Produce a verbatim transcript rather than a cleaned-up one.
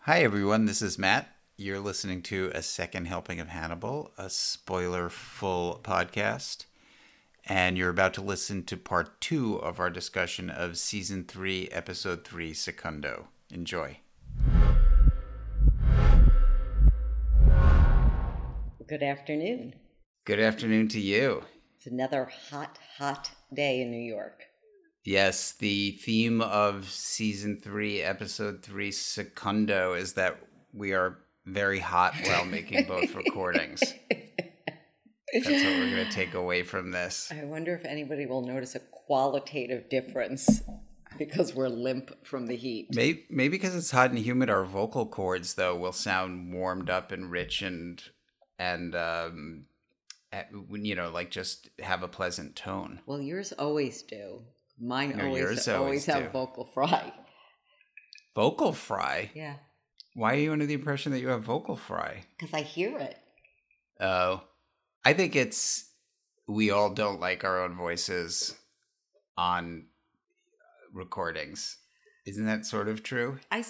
Hi, everyone. This is Matt. You're listening to a second helping of Hannibal, a spoiler-full podcast. And you're about to listen to part two of our discussion of season three, episode three, Secundo. Enjoy. Good afternoon. Good afternoon to you. It's another hot, hot day in New York. Yes, the theme of season three, episode three, Secundo, is that we are very hot while making both recordings. That's what we're going to take away from this. I wonder if anybody will notice a qualitative difference because we're limp from the heat. Maybe, maybe because it's hot and humid, our vocal cords, though, will sound warmed up and rich and, and um, you know, like just have a pleasant tone. Well, yours always do. Mine no, always, yours always, always have do. vocal fry. Vocal fry? Yeah. Why are you under the impression that you have vocal fry? Because I hear it. Oh. I think it's, we all don't like our own voices on recordings. Isn't that sort of true? I